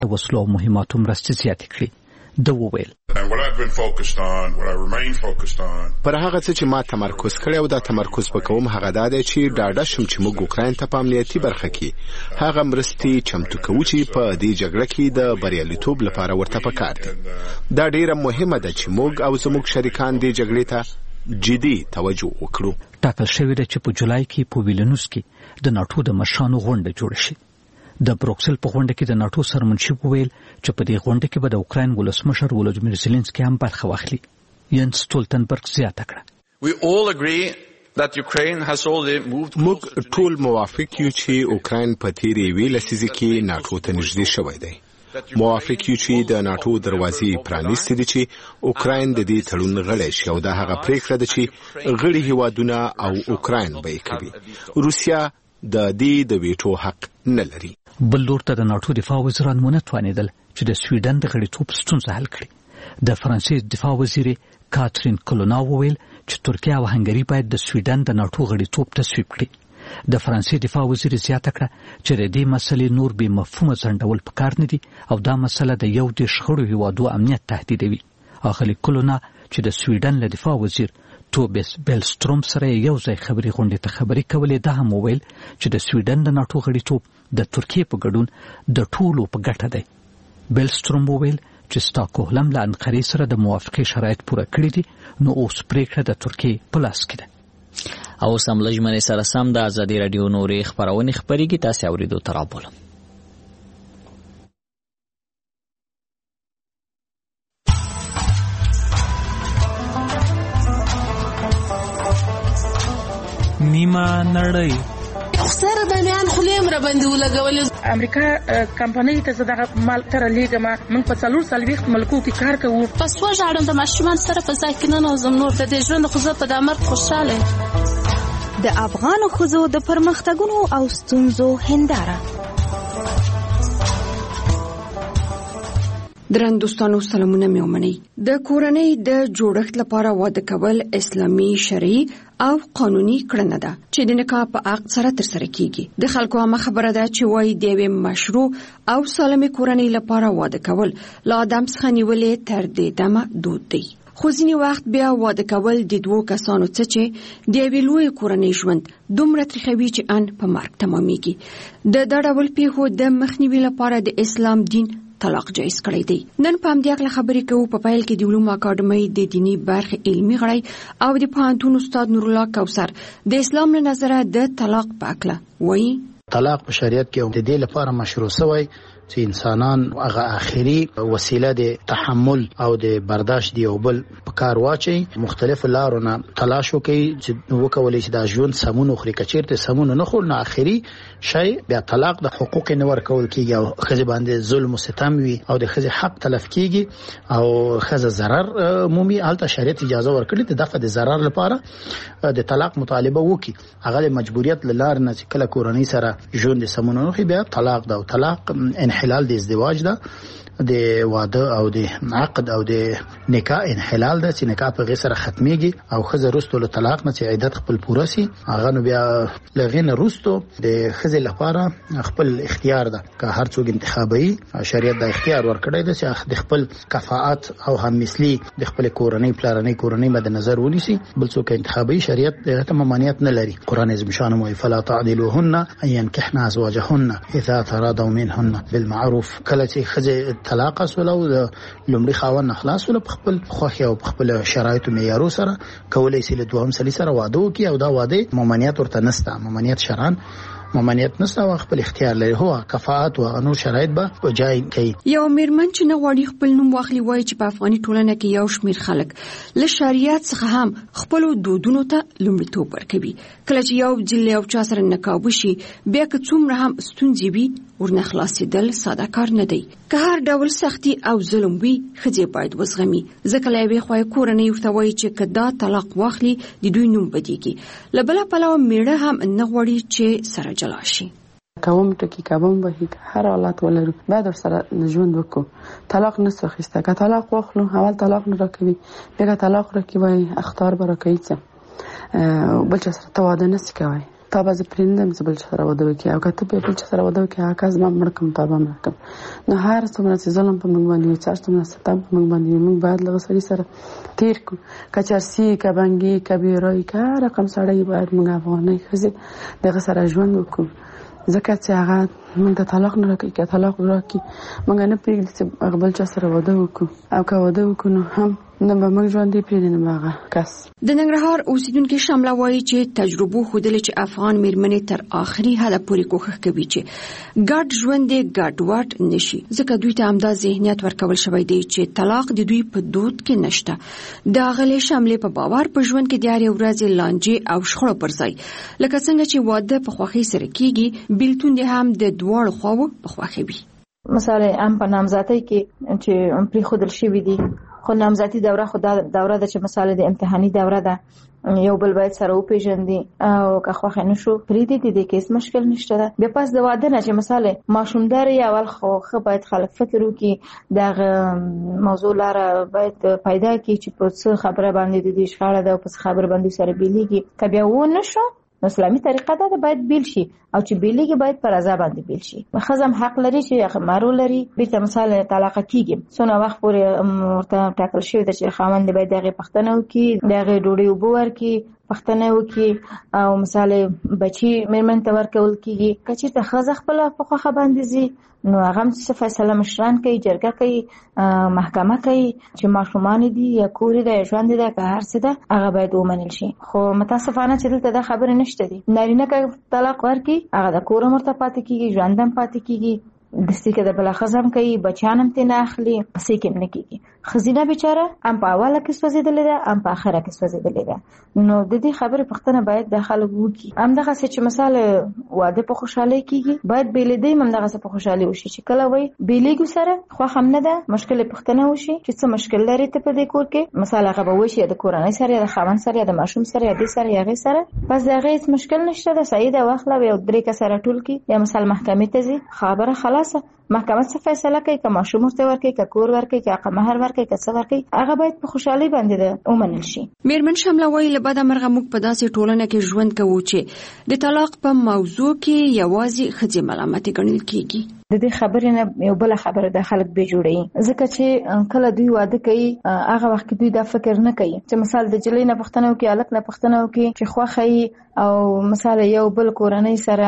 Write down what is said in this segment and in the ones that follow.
د وسلو او مهماتو مرستې زیاتې کړي. د وویل پر هغه څه چې ما تمرکز کړی او دا تمرکز وکوم هغه دا دی چې ډاډه شم چې موږ اوکراین ته په امنیتي برخه کې هغه مرستې چمتو کوو چې په دې جګړه کې د بریالیتوب لپاره ورته پکار دي. دا ډیره مهمه ده چې موږ او زموږ شریکان دې جګړې ته جدي توجه وکړو. ټاکل شوی دی چې په جولای کې په ویلنوس کې د ناټو د مشرانو غونډه جوړه شي. د بروکسل په غونډه کې د ناټو سرمنشي وویل چې په دې غونډه کې به د اوکراین ولسمشر ولودیمیر زيلنسکي هم برخه واخلي. ینس ستولتنبرګ زیاته کړه. موږ ټول موافق یو چې اوکراین په تیرې یوې لسیزې کې ناټو ته نږدې شوی دی. موافق یو چې د ناټو دروازې پرانیستې دي چې اوکراین د دې تړون غړی شي او دا هغه پریکړه ده چې غړي هیوادونه او اوکراین به یې کوي. روسیا د دې د ویټو حق نه لري. بل لور ته د ناټو دفاع وزیران ونه توانېدل چې د سویډن د غړیتوب ستونزه حل کړي. د فرانسې دفاع وزیر کاترین کولونا وویل چې ترکیه او هنګري باید د سویډن د ناټو غړیتوب تصویب کړي. د فرانسې دفاع وزیر زیاته کړه چې د دې مسلې نور به مفهومه ځنډول پکار نه دي او دا مسله د یو د شخړو هیوادو امنیت تهدیدوي. اخلي کولونا چې د سویډن له دفاع وزیر توبس بیلستروم سره یو ځای خبري غونډې ته خبري کولې. دا هم وویل چې د سویډن د ناټو غړیتوب د ترکیه په ګډون د ټولو په ګټه دی. بیلستروم وویل چې ستاکهولم له انقرې سره د موافقې شرایط پوره کړي دي نو اوس پریکړه د ترکیه په لاس کې ده. او سم لجمنې سره سم د ازادي رادیو نورې خبرونه خبريږي. تاسو اوریدو ترابول. نیمه نړۍ سره د میان خلیم را باندې ولګول. امریکا کمپنۍ ته زداغه مال تر لیګه من په 440 ملکو کې کار کوو. پس وژاړم د ماشومان سره په ځای کې نه نوزم نور د دې ژوند خو زه په د مرګ خوشاله. د افغان ښځو د پرمختګونو او ستونزو هنداره. درنوستانو سلامونه مې ومنئ. د کورنۍ د جوړښت لپاره واده کول اسلامي شرعي او قانوني کړنه ده چې د نکاح په عقد سره ترسره کیږي. د خلکو عامه خبره ده چې وایي د یوې مشروع او سالمې کورنۍ لپاره واده کول له آدم څخه نیولې تر دې دمه دود دی. خو ځینې وخت بیا واده کول د دوو کسانو څخه چې د یوې لویې کورنۍ ژوند دومره تریخوي چې ان په مرګ تمامیږي. د دا ډول پیښو د مخنیوي لپاره د اسلام دین طلاق جایز کړی دی. نن په همدې اړه خبرې کوو. په پیل کې د علومو اکاډمۍ د دینی برخې علمي غړی او د پوهنتون استاد نور الله کوثر د اسلام له نظره د طلاق په اړه وایي. طلاق په شریعت کې د دې لپاره مشروع شوی چې انسانان هغه آخري وسیله د تحمل او د برداشت دی او بل په کار واچي. مختلف لارونه تلاش وکړي چې وکولای شي د ژوند سمون خوري. کچیرته سمون نه خور نه آخري شی بیا طلاق د حقوق نه ورکول کیږي او خځه باندې ظلم او ستم وي او د خځه حق تلف کیږي او خځه ضرر مومي. البته شریعت اجازه ورکړي د دغه د ضرر لپاره د طلاق مطالبه وکړي. هغه د مجبوریت لار نه چې کله کورنۍ سره ژوند سمون نه خي بیا طلاق ده. او طلاق انحلال د ازدواج ده، د واده او د عقد او د نکاح انحلال ده چې نکاح په غیر سره ختميږي او خزه رستو له طلاق نه چې عدت خپل پوره سي. هغه نو بیا لغین رستو د خزه لپاره خپل اختیار ده که هر څوک انتخابي. شریعت د اختیار ورکړی ده چې د خپل کفاءت او هم مثلی د خپل کورنۍ پلانې کورنۍ مد نظر ونیسي. بل څوک انتخابي شریعت ته ممانعت نه لري. قران عظیم شان مو فلا تعدلوهن ان ينكحن ازواجهن اذا تراضوا منهن بالمعروف. کله چې خزه طلاق سولو د لومړي خاوند خلاص ول په خپل خوخي او په خپل شرایطو معیارو سره کولای شي له دوهم سړي سره واده وکړي او دا واده ممانعت ورته نسته. ممانعت شرعاً ممانعت نسته او خپل اختیار لري. هو کفاءت او انو شرایط به وجای کوي. یو میرمن چې نه غواړي خپل نوم واخلي وایي چې په افغاني ټولنه کې یو شمیر خلک له شریعت څخه هم خپل دودونو ته لومړیتوب ورکوي. کله چې یو ځل یو چا سره نکاح وشي بیا که څومره هم ستونزې وي ورنه خلاصېدل ساده کار نه دی. که هر ډول سختي او ظلم وي ښځې باید وزغمي. ځکه له یوې خوا کورنۍ ورته وایي چې که دا طلاق واخلي د دوی نوم بدیږي. له بله پلوه میړه هم نه غواړي چې سره جلا شي. کوم ټکی کوم به هر حالت ولرو بعد سره ژوند وکړو. طلاق نه سخسته که طلاق واخلو اول طلاق نه راکوي بیا طلاق راکوي اختار به راکوي څه بل څه سره تواده نه کوي. تا به پرندم زبل سره واده وکي او کته په بل سره واده وکي هغه کس ما مړکم تا به مړکم نو هر څومره چې ظلم په موږ باندې چې څومره ستم په موږ باندې موږ باید له سړي سره تیر کو کچرسي کبنګي کبیرای کا رقم سړی باید موږ افغاني خزي دغه سره ژوند وکړو ځکه چې هغه موږ ته طلاق نه راکړي که طلاق راکړي موږ نه پرېږدي چې بل چا سره واده وکړو او که واده وکړو نو هم نه به موږ ژوندي پرېږدي نه به هغه کس. د ننګرهار اوسیدونکي شامله وایي چې تجربو ښودلې چې افغان میرمنې تر آخري حده پورې کوښښ کوي چې ګډ ژوند یې ګډوډ نشي ځکه دوی ته همدا ذهنیت ورکول شوی دی چې طلاق د دوی په دود کې نشته. د اغلې شاملې په باور په ژوند کې د هرې ورځې لانجې او شخړو پر ځای لکه څنګه چې واده په خوښۍ سره کیږي بیلتون دې هم د دواړو خواوو په خوښه وي. مثلا ام په نامزادۍ کې چې پرېښودل شوي دي خو نامزادي دوره خو دا دوره ده چې مثلا د امتحاني دوره ده یو بل باید سره وپېژندي او که خوښه نه شو پرېږدي د دې کې هېڅ مشکل نشته ده. بیا پس د واده نه چې مثلا ماشومداري اول خو ښه باید خلک فکر وکړي دغه موضوع لاره باید پیدا کړي چې په څه خبره باندې د دې شخړه ده او په څه خبره باندې سره بیلېږي که بیا ونه شو نو اسلامي طریقه ده باید بیل شي او چې بیلېږي باید پر رضا باندې بیل شي. ښځه هم حق لري چې مهر ولري بیرته مثلا طلاق کېږي څونه وخت پورې ورته ټاکل شوی ده چې خاوند باید د هغې پوښتنه وکړي د هغې ډوډۍ اوبه ورکړي پوښتنه وکړي او مثلا بچي مېرمن ته ورکول کېږي. که چېرته ښځه خپله په خوښه باندې ځي نو هغه هم څه فیصله مشران کوي جرګه کوي محکمه کوي چې ماشومان دي یا کور دی یا ژوند دی که هر څه ده هغه باید ومنل شي. خو متاسفانه چې دلته دا خبرې نشته دي. نارینه که طلاق ورکړي هغه د کور هم ورته پاتې کېږي ژوند هم پاتې کېږي دستي که د بله ښځه هم کوي بچیان هم ترې نه اخلي پسې کې هم نه کېږي. ښځینه بیچاره هم په اوله کې سوځېدلې ده هم په اخره کې سوځېدلې ده. نو د دې خبرې پوښتنه باید د خلک وکړي. همدغسې چې مثلا واده په خوشحالۍ کېږي باید بیلېدی هم همدغسې په خوشحالۍ وشي چې کله وایي بیلېږو سره خوښ هم نه ده مشکل یې پوښتنه وشي چې څه مشکل لري ته په دې کور کې مثلا هغه به وشي یا د کورنۍ سره یا د خاوند سره یا د ماشوم سره یا دې سره یا هغې سره بس د هغې هېڅ مشکل نشته ده صحیح ده واخله یو 3 کسه راټول کړي یا مثلا محکمې ته ځي خبره خلاصه محکمه څه فیصله کوي که ماشوم ورته ورکړي که کور ورکړي که هغه مهر ورکړي که څه ورکړي هغه باید په خوشحالۍ باندې ومنل شي. میرمن شامله وایي له بده مرغه موږ په داسې ټولنه کې ژوند کوو چې د طلاق په موضوع کې یوازې ښځې ملامتې ګڼل کېږي. د دې خبرې نه یو بله خبره د خلک بې جوړوي ځکه چې کله دوی واده کوي هغه وخت کې دوی دا فکر نه کوي چې مثلا د جلۍ نه پوښتنه وکړي هلک نه پوښتنه وکړي چې خوښه یې او مثلا یو بل کورنۍ سره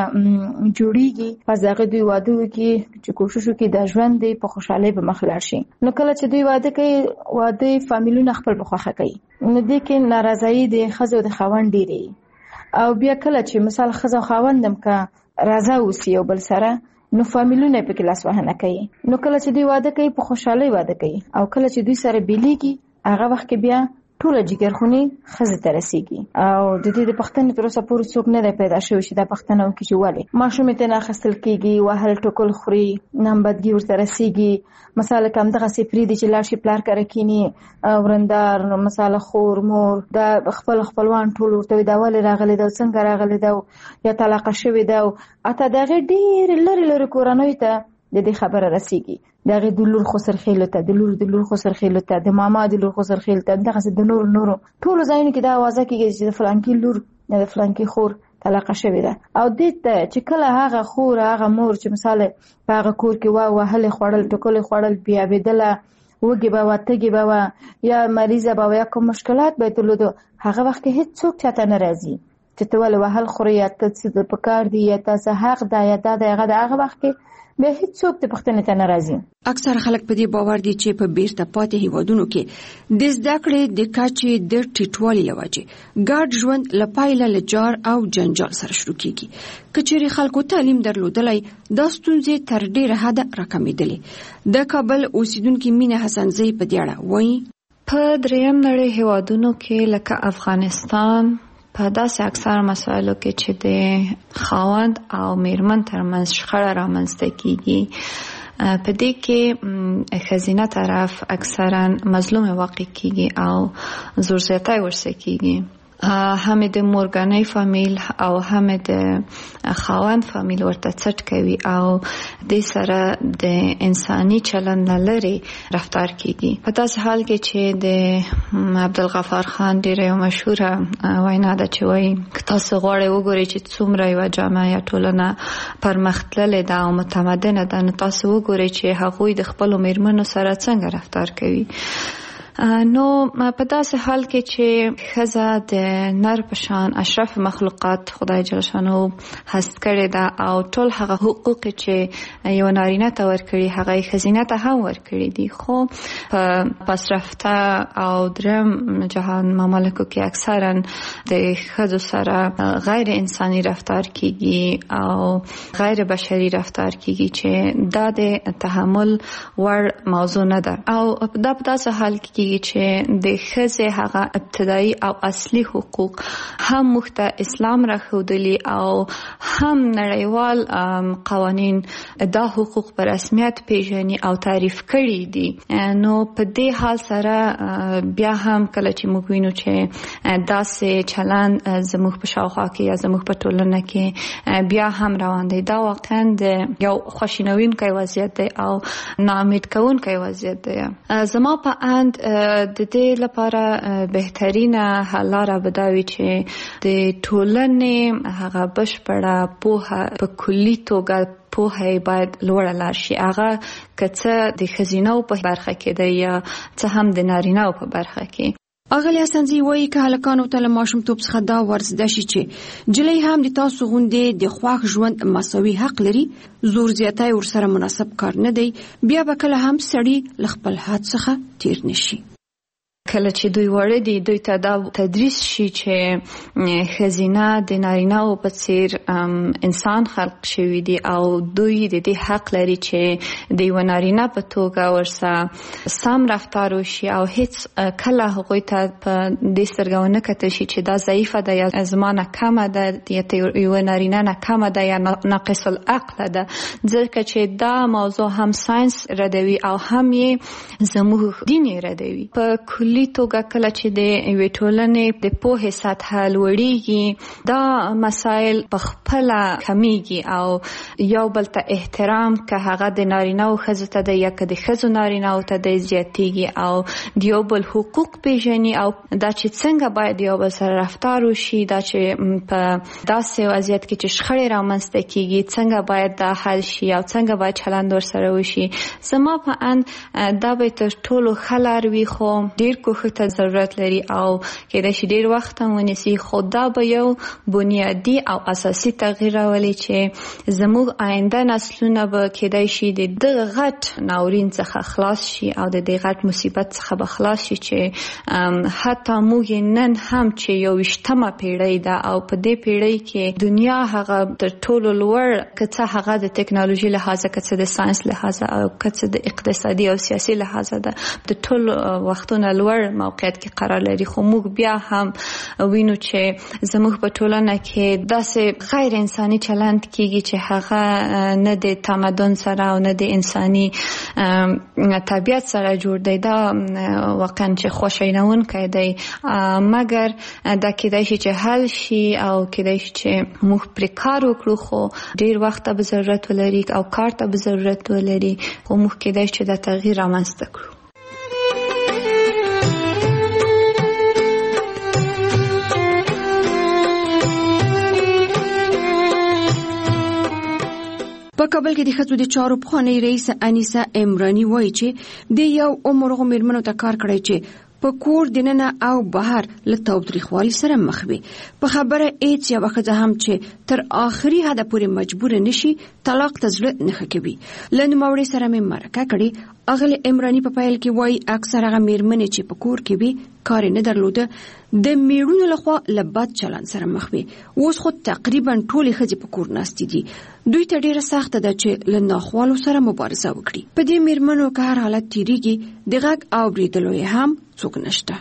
جوړیږي پس د هغې دوی واده وکړي چې کوشش وکړي دا ژوند دی په خوشحالۍ به مخ لاړ شي. نو کله چې دوی واده کوي واده فامیلونه خپل په خوښه کوي نو دې کې ناراضایي د ښځې او د خاوند ډېرې او بیا کله چې مثلا ښځه او خاوند هم که راضا اوسي یو بل سره نو فامیلونه پکې لاس وهنه کوي. نو کله چې دوی واده کوي په خوشحالۍ واده کوي او کله چې دوی سره بیلېږي هغه وخت کې بیا ټوله جګرخوني ښځې ته رسېږي او د دې د پوښتنې تر اوسه پورې څوک نه دی پیدا شوی چې دا پوښتنه وکړي چې ولې ماشوم یې ترې نه اخیستل کېږي وهل ټوکل خوري نامبدګي ورته رسېږي مثلا که همدغسې پرېږدي چې لاړ شي پلار کره کښېني ورندار مثلا خور مور دا خپلوان ټول ورته وي دا ولې راغلی ده او څنګه راغلی ده یا طلاقه شوې ده او حتی د هغې ډېرې لرې لرې کورنیو ته د دې خبره رسېږي د هغې د لور خسرخېلو ته د لور د لور خسرخېلو ته د ماما د لور خسرخېلو ته دغسې د نورو ټولو ځایونو کې دا اوازه کېږي چې د فلانکي لور یا د فلانکي خور طلاقه شوې ده او دې ته چې کله هغه خور هغه مور چې مثلا په هغه کور کې وهلې خوړل ټوکلې خوړل بیابېدله وږې به وه تږې به وه یا مریضه به وه یا کوم مشکلات به یې درلودو هغه وخت کې هېڅوک چاته نه راځي چې ته ولې وهل خورې یا ته څه په کار دي یا تاسو حق ده یا دا د هغه د هغه وخت کې به هیڅوک د پوښتنې ته نه راځي. اکثر خلک په دې باور دي چې په بیرته پاتې هیوادونو کې د زده کړې د کچې د ټیټوالي له وجې ګډ ژوند له پایله له جار او جنجال سره شروع کېږي. که چیرې خلکو تعلیم درلودلی دا ستونزې تر ډېره حده راکمېدلې. د کابل اوسیدونکي مینه حسنزۍ په دې اړه وایي په دریم نړۍ هیوادونو کې لکه افغانستان په داسې اکثر مسایلو کې چې د خاوند او میرمن ترمنځ شخړه رامنځته کیږي په دې کې ښځینه طرف اکثرا مظلوم واقع کیږي او زور زیاتی ورسره کیږي هم د مورګانۍ فامیل او هم د خاوند فامیل ورته څټ کوي او د سره د انساني چلند لري رفتار کیږي. په داسې حال کې چې د عبدالغفار خان ډیره مشهوره وینا ده چې وایي تاسو غواړئ وګورئ چې څومره یوه جامعه یا ټولنه پرمختللې ده او متمدنه ده، نو تاسو وګورئ چې هغوی د خپلو میرمنو سره څنګه رفتار کوي. نو په داسې حال کې چې ښځه د نر په شان اشرف مخلوقات خدای جل شانو هست کړې ده او ټول هغه حقوق چې یو نارینه ته ورکړي هغه یې ښځینه ته هم ورکړي دي. خو په پسرفته او دریم جهان ممالکو کې اکثرا د ښځو سره غیر انساني رفتار کیږي او غیر بشري رفتار کیږي چې دا د تحمل وړ موضوع نه ده. او دا په داسې حال کې چې د ښځې هغه ابتدایي او اصلي حقوق هم موږ ته اسلام راښودلي او هم نړیوال قوانین دا حقوق په رسمیت پیژني او تعریف کړي دي. نو په دې حال سره بیا هم کله چې موږ وینو چې داسې چلند زموږ په شاوخوا کې یا زموږ په ټولنه کې بیا هم روان دی، دا واقعا د یو خوشینوونکی وضعیت دی او ناامید کوونکی وضعیت دی. زما په اند د دې لپاره بهترینه حل لاره به دا وي چې د ټولنې هغه بشپړه پوهه په کلي توګه پوهه باید لوړه لاړ شي. هغه که څه د ښځینه‌و په برخه کې ده یا څه هم د نارینه‌و په برخه کې. اغلی حسنزي وایي که هلکانو ته له ماشومتوب څخه دا ورزده شي چې نجلۍ هم د تاسو غوندې د خوښ ژوند مساوي حق لري، زور زیاتی ورسره مناسب کار نه دی، بیا به کله هم سړي له خپل حد څخه تیر نشي. کله چې دوی وړه دي دوی ته دا تدریس شي چې ښځینه د نارینه‌و په څیر انسان خلق شوي دي او دوی د دې حق لري چې د یوه نارینه په توګه ورسره سم رفتار وشي او هیڅ کله هغوی ته په دې سترګه ونه کتل شي چې دا ضعیفه ده یا زما نه کمه ده یا یوه نارینه نه کمه ده یا ناقص العقله ده، ځکه چې دا موضوع هم ساینس ردوي او هم یې زموږ دین یې ردوي. په کلي توګه کله چې د یوې ټولنې د پوهې سطحه لوړیږي دا مسایل په خپله کمیږي او یو بل ته احترام که هغه د نارینه‌و ښځو ته ده یا که د ښځو نارینه‌و ته ده زیاتیږي او د یو بل حقوق پیژني او دا چې څنګه باید یو بل سره رفتار وشي، دا چې په داسې وضعیت کې چې شخړې رامنځته کیږي څنګه باید دا حل شي او څنګه باید چلند ورسره وشي. زما په اند دا به تر ټولو ښه لار وي، خو ډېر کوښښ ته ضرورت لري او کېدای شي ډېر وخت هم ونیسي، خو دا به یو بنیادي او اساسي تغییر راولي چې زموږ آینده نسلونه به کېدای شي د دغه غټ ناورین څخه خلاص شي او د دې غټ مصیبت څخه به خلاص شي چې حتی موږ نن هم چې 21مه پیړۍ ده او په دې پیړۍ کې دنیا هغه تر ټولو لوړ که څه هغه د ټکنالوژي لحاظه که څه د ساینس لحاظه او که څه د اقتصادي او سیاسي لحاظه ده د ټولو وختونو لوړ موقعیت کې قرار لري، خو موږ بیا هم وینو چې زموږ په ټولنه کې داسې غیر انساني چلند کیږي چې هغه نه د تمدن سره او نه د انساني طبیعت سره جوړ دی. دا واقعا چې خوشینونکی دی، مګر دا کېدای شي چې حل شي او کېدای شي چې موږ پرې کار وکړو، خو ډېر وخت به ضرورت ولري او کار ته به ضرورت ولري، خو موږ کېدای شي چې دا تغییر رامنځته کړو. په کابل کې د ښځو د چارو پخوانۍ رئیس انیسه عمراني وایي چې د یو عمر هغو میرمنو ته کار کړی چې په کور دننه او بهر له تاوتریخوالي سره مخ وي. په خبره هیڅ یوه ښځه هم چې تر آخري حده پورې مجبوره نشي طلاق ته زړه نه ښه کوي. له نوموړې سره مې مرکه کړې. اغلې عمراني په پیل کې وایي اکثر هغه میرمنې چې په کور کې وي کار نه درلوده د میړونو لخوا له بد چلند سره مخ وي. اوس خو تقریبا ټولې ښځې په کور ناستې دي. دوی ته ډیره سخته ده چې له ناخوالو سره مبارزه وکړي. په دې میرمنو که هر حالت تیریږي د غږ اورېدلو یې هم څوک نشته.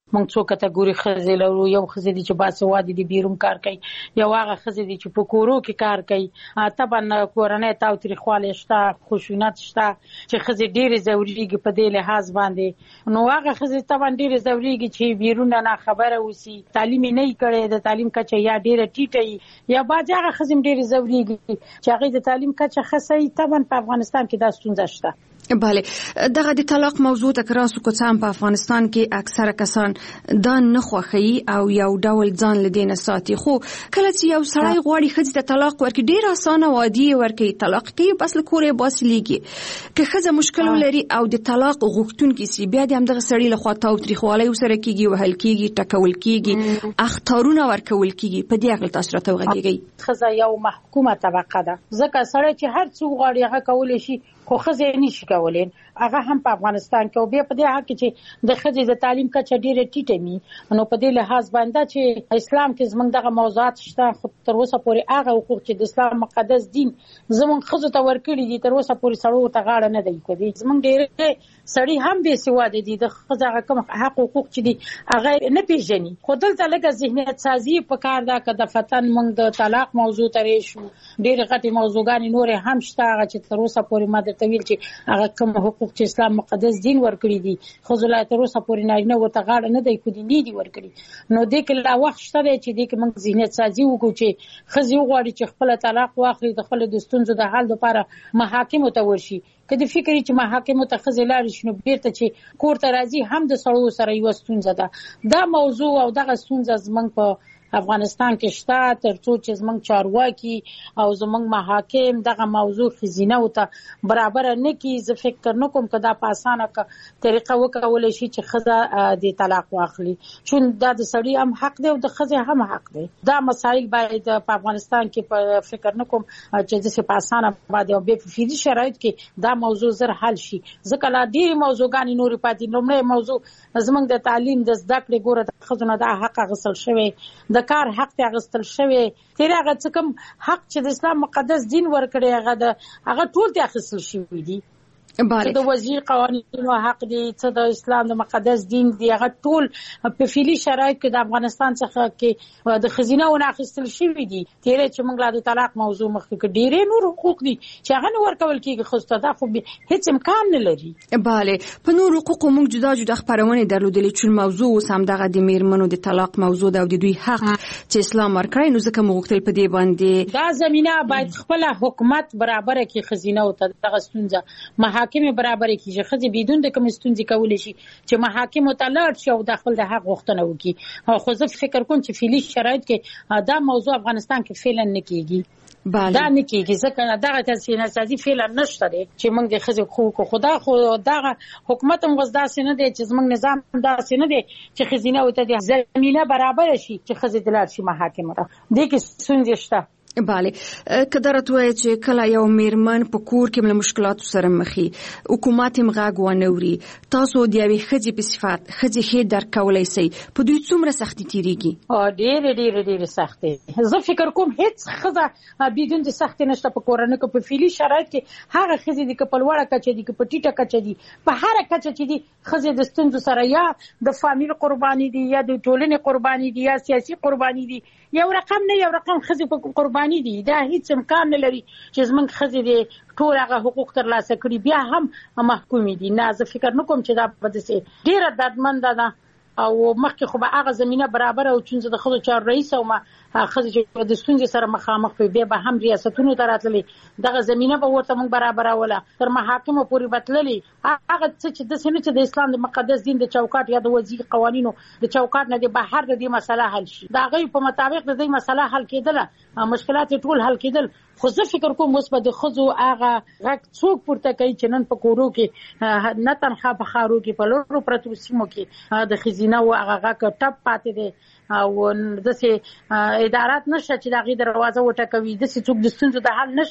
موږ څو کټګوري خزې لرو. یو خزې دي چې باسواده دي بیرون کار کوي، یو هغه خزې دي چې په کورو کې کار کوي. طبعا کورنۍ تاوتریخوالی شته، خشونت شته چې خزې ډېرې ضروريږي په دې لحاظ باندې. نو هغه خزې طبعا ډېرې ضروريږي چې بیرون نه خبره وسی، تعلیم نه کړي، د تعلیم کچه یا ډېره ټیټه یا بعض هغه خزې ډېرې ضروريږي چې هغه د تعلیم کچه خسي. طبعا په افغانستان کې دا ستونزه شته. بله، دغه د طلاق موضوع تکراسو کوڅام په افغانستان کې اکثره کسان دا نه خوښي او یو ډول ځان لدینه ساتي. خو کله چې یو سړی غواړي ښځې ته طلاق ورکړي، ډېر اسانه وادي ورکړي، طلاق کوي بس له کوره باسلیږي. که ښځه مشکل ولري او د طلاق غوښتونکي سي، بیا د همدغه سړي لخوا تاوتریخوالی ورسره کیږي، وهل کیږي، ټکول کیږي، اخطارونه ورکول کیږي. په دې اړه تاسو راته وغږیږئ. ښځه یو محکومه طبقه ده، ځکه سړی چې هر څه غواړي هغه کولی شي، خو ښځې نشي کولی. هغه هم په افغانستان کې او بیا په دې حق کې چې د ښځې د تعلیم کچه ډېره ټیټه وي. نو په دې لحاظ باندې چې اسلام کې زموږ دغه موضوعات شته، خو تر اوسه پورې هغه حقوق چې د اسلام مقدس دین زموږ ښځو ته ورکړي دي تر اوسه پورې سړو ته غاړه نه دی کوي. زموږ ډېر سړي هم بې سواده دي، د ښځو هغه کوم حق حقوق چې دي هغه نه پیژني. خو دلته لږه ذهنیت سازي پکار ده که د فتن موږ د طلاق موضوع ته راشو. ډېرې غټې موضوعګانې نورې هم شته هغه چې تر اوسه پورې ما درته ویل چې هغه کوم حقوق چې اسلام مقدس دین ورکړي دي ښځو لا تر اوسه پورې نارینه ورته غاړه نه دی کړي، نه دي ورکړي. نو دې کې لا وخت شته دی چې دې کې موږ ذهنیت سازي وکړو چې ښځې وغواړي چې خپله طلاق واخلي، د خپلو د ستونزو د حل لپاره محاکمو ته ورشي. که د فکرې چې محاکمو ته ښځې لاړې شي، نو بیرته چې کور ته راځي هم د سړو سره یوه ستونزه ده. دا موضوع او دغه ستونزه زموږ په افغانستان کې شته، ترڅو چې زموږ چارواکي او زموږ محاکم دغه موضوع ښځینه ته برابر نه کړي. زه فکر نه کوم که دا په اسانه طریقه وکولی شي چې ښځه د طلاق واخلي، چون دا د سړي هم حق دی او د ښځې هم حق دی. دا مسایل باید په افغانستان کې په فکر نه کوم چې داسې په اسانه باندې او بیا په فعلي شرایط کې دا موضوع زر حل شي، ځکه لا ډېرې موضوعګانې نورې پاتې. لومړی موضوع زموږ د تعلیم د زده کړې، ګوره د ښځو نه دا حق اخیستل شوی، د کار حق ته اخیستل شوی، تیر هغه څه کوم حق چې د اسلام مقدس دین ورکړی هغه ټول ته اخیستل شوی دي. څه د وزیر قوانینو حق دی، څه د اسلام د مقدس دین دی، هغه ټول په فعلي شرایط کې د افغانستان څخه کې د ښځینه ونه اخیستل شوي دي. تیرې چې موږ لا د طلاق موضوع مخکې کړ، ډېرې نور حقوق دي چې هغه نه ورکول کېږي ښځو ته. دا خو هېڅ امکان نه لري. بله، په نور حقوقو موږ جدا جدا خپرونې درلودلې، چون موضوع اوس همدغه د میرمنو د طلاق موضوع ده او د دوی حق چې اسلام ورکړی. نو ځکه موږ غوښتل په دې باندې دا زمینه باید خپله حکومت برابره کړي ښځینه ته دغه ستونزه، محاکمې برابر کړي چې ښځې بدون د کومې ستونزې کولی شي چې محاکمو ته لاړ شي او د خپل د حق غوښتنه وکړي. خو زه فکر کوم چې فعلي شرایط کې دا موضوع افغانستان کې فعلا نه کېږي. دا نه کېږي ځکه دغه تصفیه فعلا نشته دی چې موږ د ښځې حقوق. خدا خو دغه حکومت هم اوس داسې نه دی چې زموږ نظام داسې نه دی چې ښځینه ته د زمینه برابره شي چې ښځې ته لاړ شي محاکمو ته. دې کې ستونزې شته. بله، که درته وایي چې کله یو میرمن په کور کې له مشکلاتو سره مخ وي، حکومت یې غږ ونه اوري، تاسو د یوې ښځې په صفت ښځې ښې درک کولی شئ، په دوی څومره سختي تېرېږي؟ ډېرې ډېرې ډېرې سختې. زه فکر کوم هېڅ ښځه بدون د سختې نشته په کورنۍ کې. په فعلي شرایط کې هغه ښځې دي که په لوړه کچه دي که په ټیټه کچه دي، په هره کچه چې دي ښځې د ستونزو سره یا د فامیل قرباني دي یا د ټولنې قرباني دي یا سیاسي قرباني دي، یو رقم نه یو رقم ښځې په قرباني دي. دا هیڅ امکان نه لري چې زموږ ښځې د ټول هغه حقوق ترلاسه کړي بیا هم محکومې دي. نه، زه فکر نه کوم چې دا به داسې ډېره دردمنده ده او مخکې خو به هغه زمینه برابره او چون زه د ښځو چارو رئیس او ښځې چې د ستونزې سره مخامخ وي بیا به هم ریاستونو ته راتللې، دغه زمینه به ورته موږ برابروله، تر محاکمو پورې به تللې. هغه څه چې داسې نه چې د اسلام د مقدس دین د چوکاټ یا د وضعي قوانینو د چوکاټ نه د بهر د دې مسله حل شي، د هغې په مطابق د دې مسله حل کېدله، مشکلات یې ټول حل کېدل. خو زه فکر کوم اوس به د ښځو هغه غږ څوک پورته کوي چې نن په کورو کې نه تنها په ښارو کې په لوړو پرتو سیمو کې د ښځینه هغه غږ ټپ پاتې دی او داسې ادارات نشته چې د هغې دروازه وټکوي، داسې څوک د ستونزو د حل نشته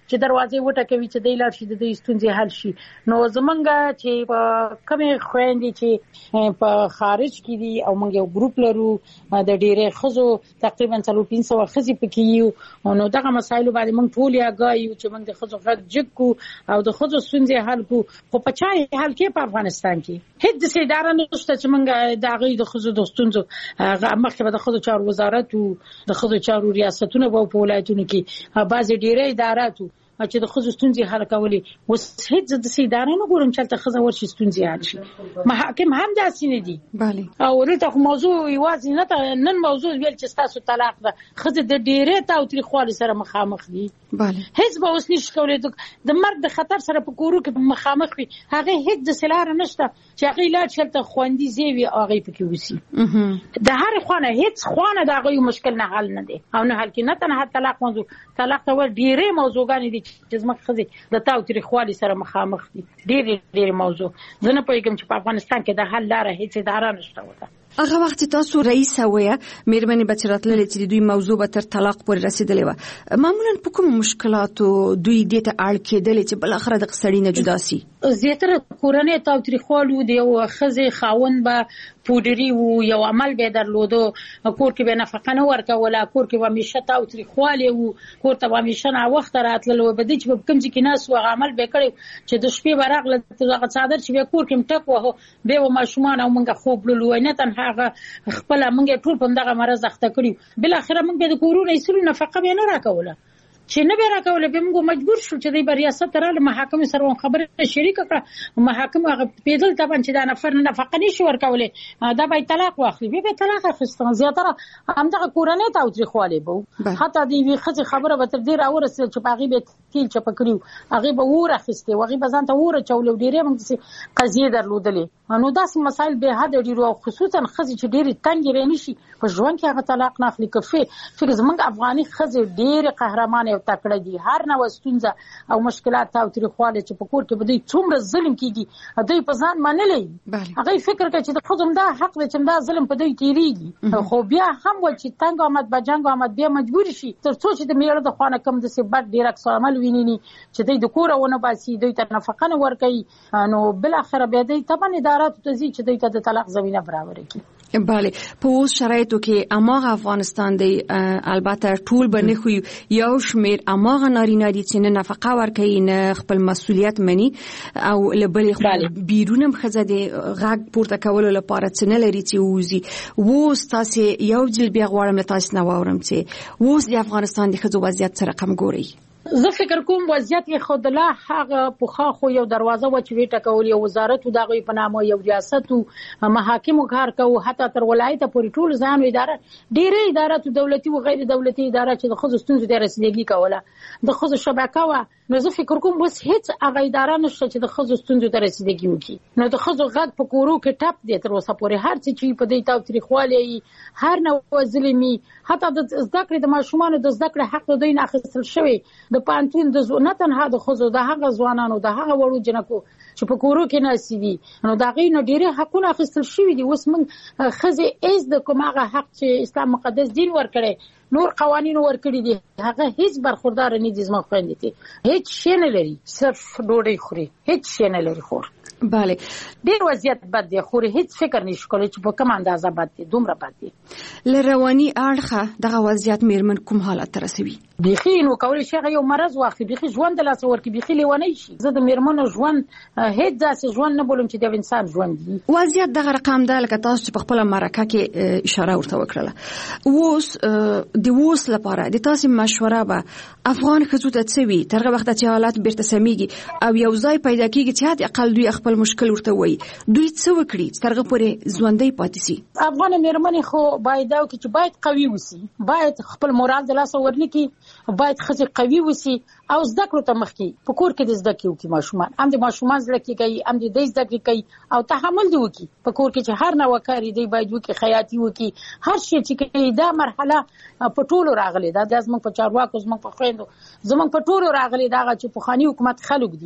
چې دروازې وټکوي چې دی لاړ شي د دې ستونزې حل شي. نو زمونږ چې په کومې خويندې چې په خارج کې دي او موږ یو ګروپ لرو د ډېرې خزو تقریبا 300 خزي پکې یو، نو دغه مسایل باندې موږ ټول یاګایو چې موږ د خزو غږ جګو او د خزو ستونزې حل کو. خو په چا حل کې په افغانستان کې هیڅ د اداره نشته چې موږ د هغه د خزو د ستونزو مخکې به د خزو چارو وزارت او د خزو چارو ریاستونه په ولایتونو کې بعضې ډېرې ادارات چې د خزو ستونزې حل کولې. اوس هیڅ د اداره نه ګورم چې تل خزه ورشي ستونزې حل شي. محاکم هم داسې نه دي. بله او دلته موضوع یوازې نه نن موضوع ویل چې تاسو طلاق ده، خزه د ډېرې تاوتریخوالي سره مخامخ دي. بله هیڅ به اوس نشي کولای د مرګ د خطر سره په کورو کې مخامخ وي. هغه هیڅ د سلاره نشته چې هغه لا چلته خوندي زیوی هغه پکې وسی. د هر خوانه هیڅ خوانه د هغه مشکل نه حل نه دي او نه حل کې نه تنها طلاق موضوع. طلاق ته ور ډېرې موضوعګان دي چې زموږ خزه د تاوتریخوالي سره مخامخ دي. ډېرې موضوع زه نه پوهیږم چې په افغانستان کې د حل لاره هیڅ اداره نشته وته. هغه وخت تاسو رئیس ویا مېرمنې بچراتللې چې دوی موضوع به تر طلاق پورې رسیدلې و، معمولا په کوم مشکلاتو دوی دې ته اړ کېدلې چې بل اخره د سړی نه جدا سي؟ زیاتره کورنۍ تاوتریخوالي د یو خزه خاوند به پودری وو، یو عمل به درلودو، کور کې به نفقه نه ورکوله، کور کې به همیشه تاوتریخوالي وو، کور ته به همیشه نه وخت راتلل و به دې چې کوم ځکه ناس و عمل به کړی چې د شپې برغله دغه څادر چې به کور کې مټک وو به و ماشومان او منګه خوب لولو نه تنها خپل منګه ټول په دغه مرز اخته کړی. بل اخره موږ به د کورونو ایسلو نفقه به نه راکوله چې نه به راکوله، به موږ مجبور شو چې د ریاست راله محاکم سره خبره شریک کړه. محاکم هغه پیدل طبعا چې دا نفر نفقه نشي ورکوله دا به طلاق واخلي، به طلاق اخیستل. زیاتره همدغه کورنۍ تاوتریخوالی به حتی د خځې خبره به تر دې راورسېده چې هغې به تیل چپه کړي، هغې به اور اخیستې، هغې به ځان ته اور اچولې، ډېرې موږ قضیې درلودلې. نو داسې مسایل به حده ډېرو او خصوصا خځې چې ډېرې تنګې رانشي په ژوند کې هغه طلاق نه اخلي. فکر زموږ افغاني خځې ډېرې قهرمانې او تکړه دي. هر نوع ستونزه او مشکلات تاوتریخوالی چې په کور کې به دوی څومره ظلم کېږي دوی په ځان منلی، هغې فکر کوي چې د ښځو دا حق دی چې دا ظلم په دوی تېرېږي. خو بیا هم وایي چې تنګ آمد به جنګ آمد بیا مجبور شي تر څو چې د میړه د خوا نه کوم داسې بد ډېر عکس عمل ویني چې دوی د کوره ونه باسي، دوی ته نفقه نه ورکوي. نو بالاخره بیا دوی طبعا اداراتو ته ځي چې دوی ته د طلاق زمینه برابره کړي. بله په اوس شرایطو کې اماغه افغانستان دی البته ټول به نه خو یو شمیر اماغه نارینه دي چې نه نفقه ورکوي نه خپل مسؤلیت مني او لبلې بیرونم خزه دی غږ پورته کولو لپاره څه نه لري چې ووزي. اوس تاسې یو ځل بیا غواړم له تاسو نه واورم چې اوس د افغانستان د ښځو وضعیت څه رقم ګورئ؟ زه فکر کوم وضعیت یې خود لا هغه پوخا خو یو دروازه و چې ویټه کول یو وزارت د هغوی په نامه یو ریاست او محاکمو کار کوو حتی تر ولایته پورې ټول ځان اداره ډېرې ادارات دولتي او غیر دولتي اداره چې د ښځو ستونزو ته رسیدګي کوله د ښځو شبکه وه. نو زه فکر کوم اوس هیڅ هغه اداره نشته چې د ښځو ستونزو ته رسیدګي وکړي. نو د ښځو غږ په کورو کې ټپ دی تر اوسه پورې. هر څه چې په دې تاوتریخوالي هر نوع ظلمي حتی د زده کړې د ماشومانو د زده کړې حق د دوی نه اخیستل شوی د پوهنتون د نه تنها د ښځو د هغه ځوانانو د هغه وړو جنکو چې په کورو کې ناستې دي نو د هغوی نه ډېرې حقونه اخیستل شوي دي. اوس موږ ښځې هېڅ د کوم هغه حق چې اسلام مقدس دین ورکړی نور قوانینو ورکړي دي هغه هیڅ برخوردار نه دي. زما خویندې ته هیڅ شی نه لري، صرف ډوډۍ خوري، هیڅ شی نه لري. خور بله ډېر وضعیت بد دی، خوري هیڅ فکر نشي کولی چې په کومه اندازه بد دی، دومره بد دی. له رواني اړخه دغه وضعیت مېرمن کوم حالت ته رسوي؟ بیخي نو کولی شي هغه یو مرض واخلي، بیخي ژوند د لاسه ورکړي، بیخي لیونی شي. زه د مېرمنو ژوند هیڅ داسې ژوند نه بولم چې د انسان ژوند دی. وضعیت دغه رقم ده لکه تاسو چې په خپله مرکه کې اشاره ورته وکړله. اوس د اوس لپاره د تاسو مشوره به افغان ښځو ته څه وي تر هغه وخته چې حالات بیرته سمیږي او یو ځای پیدا کېږي چې حد اقل دوی خپل مشکل ورته وایي، دوی څه وکړي چې تر هغه پورې ژوندی پاتې سي؟ افغان مېرمنې خو باید دا وکړي چې باید قوي وسي، باید خپل مورال د لاسه ورنکړي، باید ښځې قوي وسي او زده کړو ته مخکې په کور کې د زده کړې وکړي. ماشومان هم د ماشومان زده کړې کوي، هم د دوی زده کړې کوي او تحمل دې وکړي په کور کې چې هر نوع کار دی باید وکړي، خیاطي وکړي، هر شی چې کوي. دا مرحله په ټولو راغلې ده، دا زموږ په چارواکو، زموږ په خویندو، زموږ په ټولو راغلې ده چې پخواني حکومت خلک دي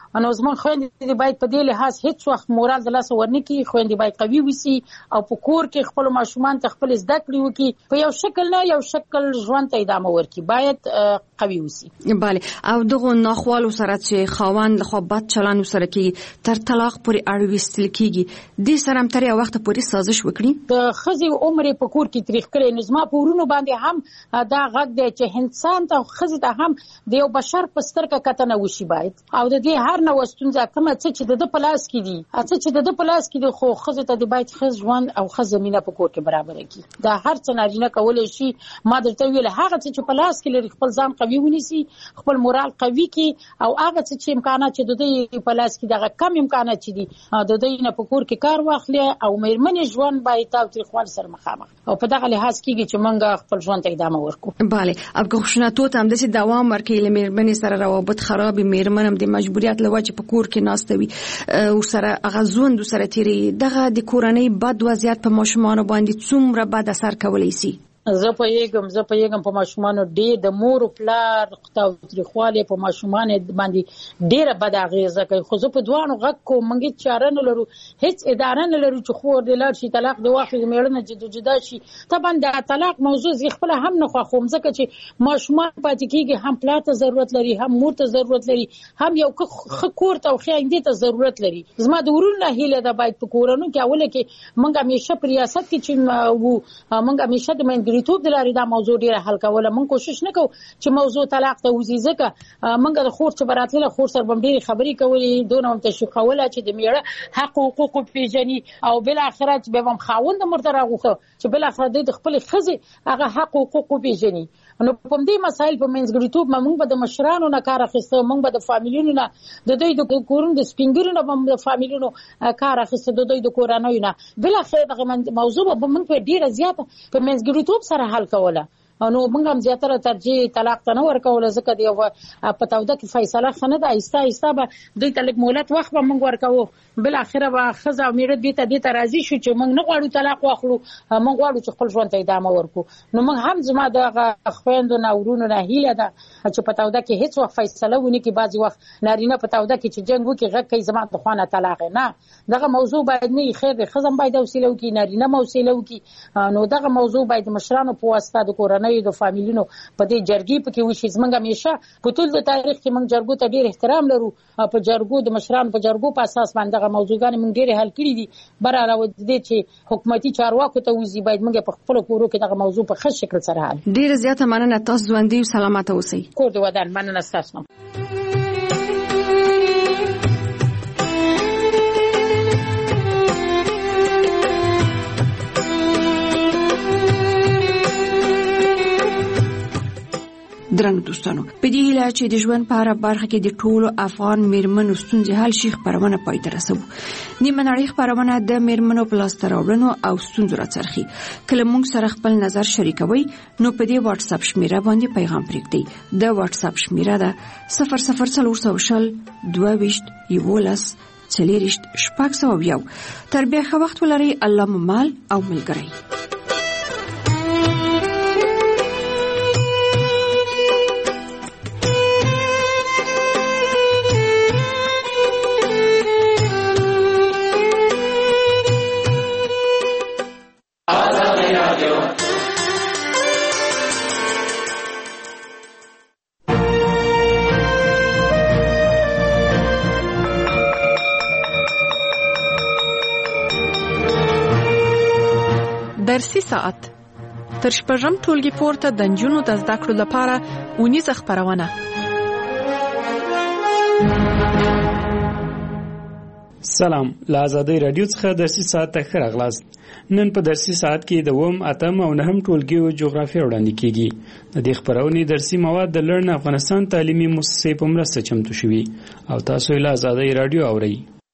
نو زموږ خويندې باید په دې لحاظ هیڅ وخت مورال د لاس ورنکي. خويندې باید قوي وسی او په کور کې خپل ماشومان ته خپل زده کړې وکړي، په یو شکل نه یو شکل ژوند ته ادامه ورکړي، باید قوي وسی. bale او دغه ناخوالو سره چې خاوند له خوا بد چلند سره کې تر طلاق پورې اړ وستل کیږي، د سره هم تر یو وخت پورې سازش وکړي. د خزي عمر په کور کې تاریخ کړي، نو زما په ورونو باندې هم دا غږ دی چې انسان ته خزي ته هم د یو بشر په سترګه کتنه وشي باید، او د دې هر نو ستونزه کومه چې د پلاس کې دي، چې د پلاس کې دي، خو خزي ته د باید خز ژوند او خز زمينه په کور کې برابر کړي. دا هر څه نارینه کولای شي. ما درته ویل هغه چې پلاس کې لري خپل ځان قوي ونیسي، خپل مورال قوي کړي، او هغه چې امکانات چې د دې پلاس کې دغه کم امکانات چې دي د دې نه په کور کې کار واخلي، او مېرمنې ژوند باید تاوتریخوالي سره مخامخ، او په دغه لحاظ کېږي چې موږ خپل ژوند ته ادامه ورکړو. bale اب خشونتو ته هم د دوام ورکړي، لمېرمنې سره روابط خراب، مېرمن هم د مجبوریت لوجه په کور کې ناستوي او سره هغه ژوند سره تیری، دغه د کورنۍ بد وضعیت په ماشومان باندې څومره بد اثر کولی شي. زه پوهیږم په ماشومان ډېر د مور او پلار تاوتریخوالی په ماشومان باندې ډېره بد اغیزه کوي. خو زه په دوانو غږ کوم، موږ چاره نه لرو، هیڅ اداره نه لرو چې خور دې لاړ شي طلاق دی واخلي، مېړه جدا شي. طبعا د طلاق موضوع زه خپل هم نه خوښوم، ځکه چې ماشومان پاتې کېږي، هم پلار ته ضرورت لري، هم مور ته ضرورت لري، هم یو ښه کور ته او ښه آینده ته ضرورت لري. زما د ورونو هیله ده باید په کورونو کې اوله کې موږ همیشه په ریاست کې چې موږ همیشه د منځګړیتوب د لارې دا موضوع ډیره حل کوله. موږ کوشش نه کوو چې موضوع طلاق ته وځي، ځکه موږ د خور چې براتله خور سره هم ډیره خبرې کولې، دونه هم تشویقوله چې د میړه حق او حقوق پیژني، او بل اخرت به هم خاوند مرته راغوخه چې بل اخرت د خپل خزي هغه حق او حقوق پیژني. نو په دې مسایل په منځګړیتوب موږ به د مشرانو نه کار اخیسته، موږ به د فامیلونو نه، د دوی د کورونو د سپینګرونو نه د فامیلونو کار اخیسته، د دوی د کورانو نه. بل اخر دغه موضوع به موږ په ډیره زیاته په منځګړیتوب سره حل کوله. نو موږ هم زیاتره ترجیح طلاق ته نه ورکوله، ځکه د یو په توده کې فیصله خنه ده، آهسته به دوی ته لږ مهلت وخت به موږ ورکوو. بل اخره به ښځه او میړه دې ته راضي شو چې موږ نه غواړو طلاق واخلو، موږ غواړو چې خپل ژوند ته ادامه ورکړو. نو موږ هم زما دغه خویندو نه ورونو نه هیله ده چې په توده کې هیڅ وخت فیصله ونه کړي. بعضې وخت نارینه په توده کې چې جنګ وکړي غږ کوي زما د خوا نه طلاق نه، دغه موضوع باید نه وي. خیر دی، ښځه هم باید حوصله وکړي، نارینه هم حوصله وکړي. نو دغه موضوع باید د مشرانو په واسطه د کورنۍ د فامیلونو په دې جرګې پکې وشي. زمونږ همیشه په ټول د تاریخ کې موږ جرګو ته ډېر احترام لرو، په جرګو د مشرانو په جرګو په اساس باندې دغه موضوعګانې موږ ډېرې حل کړي دي. بره راوځي چې حکومتي چارواکو ته وځي، باید موږ په خپلو کورو کې دغه موضوع په ښه شکل سره حل. ډېره زیاته مننه، تاسو ژوندي او سلامته اوسئ. کور دې ودان. مننه ستاسو. درنو دوستانو، په دې هیله چې د ژوند په هره برخه کې د ټولو افغان میرمنو ستونزې حل شي، خبرونه پای ته رسوو. نیمه نړۍ خبرونه د میرمنو په لاسته راوړنو او ستونزو راڅرخي. کله موږ سره خپل نظر شریکوي نو په دې واتس اپ شمیره باندې پیغام پرېږدئ. د واتس اپ شمیره ده 00400 22 11 40 601. تر بیا ښه وخت ولرئ. الله مو مال او ملګری. درسي ساعت تر شپږم ټولګي پورته د نجونو د زده کړو لپاره اونیزه خپرونه. سلام، له آزادۍ رادیو څخه درسي ساعت ته ښه راغلاست. نن په درسي ساعت کې د 8 او 9 ټولګیو جغرافیه وړاندې کیږي. د دې خپرونې درسي مواد د لرن افغانستان تعلیمي مؤسسې په مرسته چمتو شوي او تاسو یې له آزادۍ رادیو اورئ.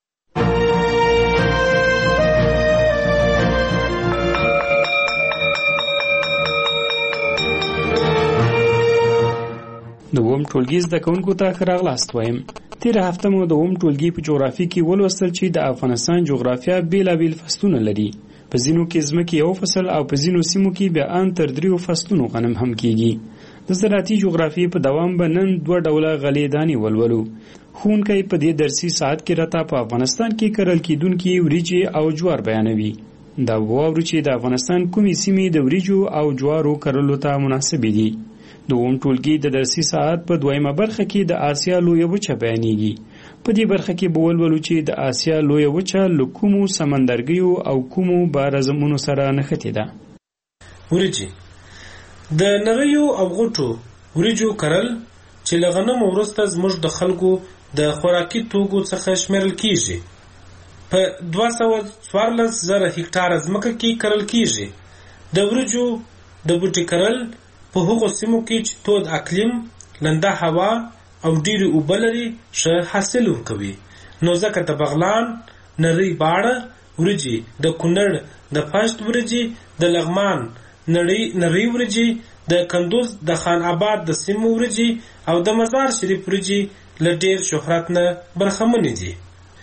د 8 ټولګي زده کوونکو ته ښه راغلاست وایم. تیره هفته مو د 8 ټولګي په جغرافي کې ولوستل چې د افغانستان جغرافیه بیلابیل فصلونه لري. په ځینو کې ځمکې یو فصل او په ځینو سیمو کې بیا ان تر 3 فصلونو غنم هم کیږي. د زراعتي جغرافي په دوام به نن 2 ډوله غلې دانې ولولو. ښوونکی په دې درسي ساعت کې راته په افغانستان کې کرل کېدونکي وریجې او جوار بیانوي. دا واورو چې د افغانستان کومې سیمې د وریجو او جوارو کرلو ته مناسبې دي. دوم ټولګي د درسي ساعت په 2مه برخه کې د آسیا لویه وچه بیانېږي. په دې برخه کې به ولولو چې د آسیا لویه وچه له کومو سمندرګیو او کومو بارزمونو سره نښتې ده. وریجې د نغیو او غوټو وریجو کرل چې له غنمو وروسته زموږ د خلکو د خوراکي توکو څخه شمیرل کیږي. په 214,000 هکتاره ځمکه کې کرل کیږي. د وریجو د بوټي کرل په هغو سیمو کې چې تود اقلیم، لنده هوا او ډیرې اوبه لري ښه حاصل ورکوي. نو ځکه د بغلان، نری باړه وریجې، د کونړ د پشت وریجې، د لغمان نری وریجې، د کندوز د خان آباد د سیمو وریجې او د مزار شریف وریجې له ډیر شهرت نه برخمنې دي.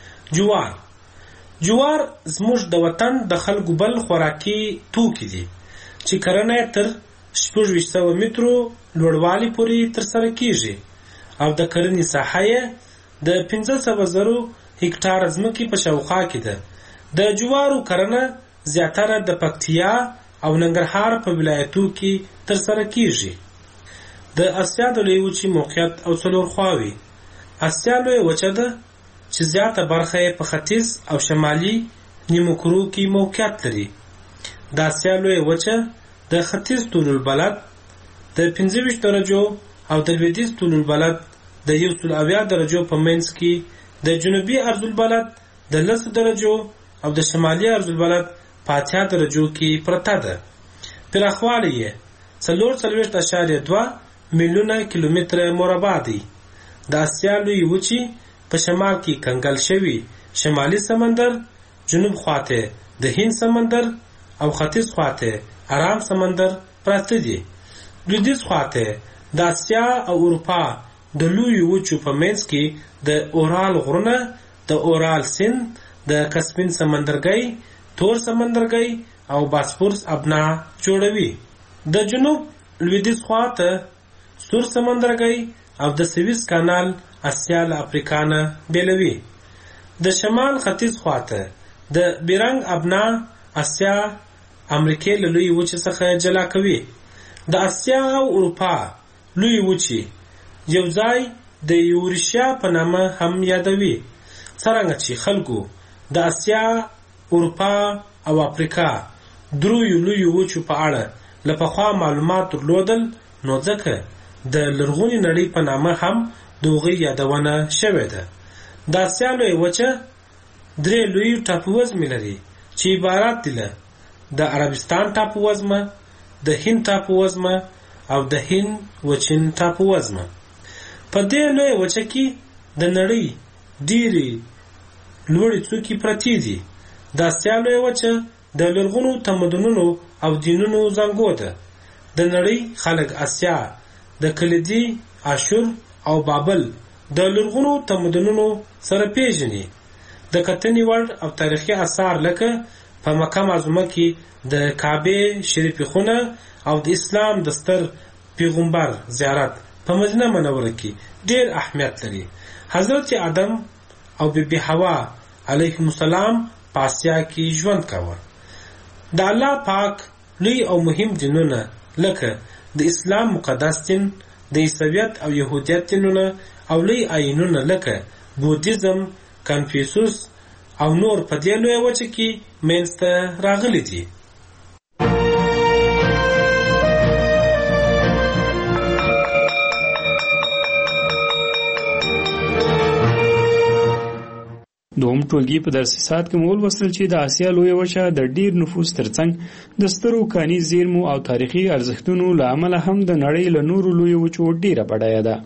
جوار زموږ د وطن د خلکو بل خوراکي توکي دي چې کرنه تر 2600 مترو لوړوالي پورې ترسره کیږي او د کرنې ساحه د 500,000 هکتاره ځمکې په شاوخوا کې ده. د جوارو کرنه زیاتره د پکتیا او ننګرهار په ولایتو کې ترسره کیږي. د اسیا د لویې وچې موقعیت او څلور خواوې. اسیا لویه وچه ده چې زیاته برخه په ختیځ او شمالي نیمو کرو کې موقعیت لري. د اسیا لویه وچه د ختیځ طول البلد د 25 درجو او د لویدیځ طول البلد د 170 درجو په منځ کې، د جنوبي عرض البلد د 10 درجو او د شمالي عرض البلد په 80 درجو کې پرته ده. پراخوالی یې 4.2 میلیونه کیلومتره مربع دی. د اسیا لویې وچې په شمال کې کنګل شوی شمالي سمندر، جنوب خواته د هند سمندر او ختیځ خواته آرام سمندر پراته دي. لویدیځ خواته د اسیا او اروپا د لویو وچو په منځ کې د اورال غرونه، د اورال سیند، د کسپین سمندرګي، تور سمندرګي او باسفورس ابنا جوړوي. د جنوب لویدیځ خواته سور سمندرګي او د سویس کانال اسیا له افریقا نه بیلوي. د شمال ختیځ خواته د بیرنګ ابنا اسیا امریکې له لویې وچې څخه جلا کوي. د اسیا او اروپا لویې وچې یو ځای د یورشیا په نامه هم یادوي. څرنګه چې خلکو د اسیا، اروپا او افریقا دریو لویو وچو په اړه له پخوا معلومات درلودل، نو ځکه د لرغونې نړۍ په نامه هم د هغوی یادونه شوې ده. د اسیا لویه وچه 3 لوی ټاپووزمې لري چې عبارت دي له د عربستان ټاپووزمه، د هند ټاپووزمه او د هند وچین ټاپووزمه. په دې لویه وچه کې د نړۍ ډېرې لوړې څوکې پرتې دي. د اسیا لویه وچه د لرغونو تمدنونو او دینونو زانګو ده. د نړۍ خلک اسیا د کلیدي، اشور او بابل د لرغونو تمدنونو سره پیژني. د کتنې وړ او تاریخي آثار لکه په مکه معظمه کې د کعبه شریفه خونه او د اسلام د ستر پیغمبر زیارت په مدینه منوره کې ډېر اهمیت لري. حضرت آدم او بیبي حوا علیهم السلام په اسیا کې ژوند کاوه. د الله پاک لوی او مهم دینونه لکه د اسلام مقدس دین، د عیسویت او یهودیت دینونه او لوی آیینونه لکه بودیزم، کنفیوسوس او نور په دې لویه وچه کې منځته راغلي دي. دوم ټولګي په درسي ساعت کې مول وصل چې د آسیا لویه وچه د ډیر نفوس ترڅنګ د سترو کاني زیرمو او تاریخي ارزښتونو له امله هم د نړۍ له نورو لویو وچو ډیره بډایه ده.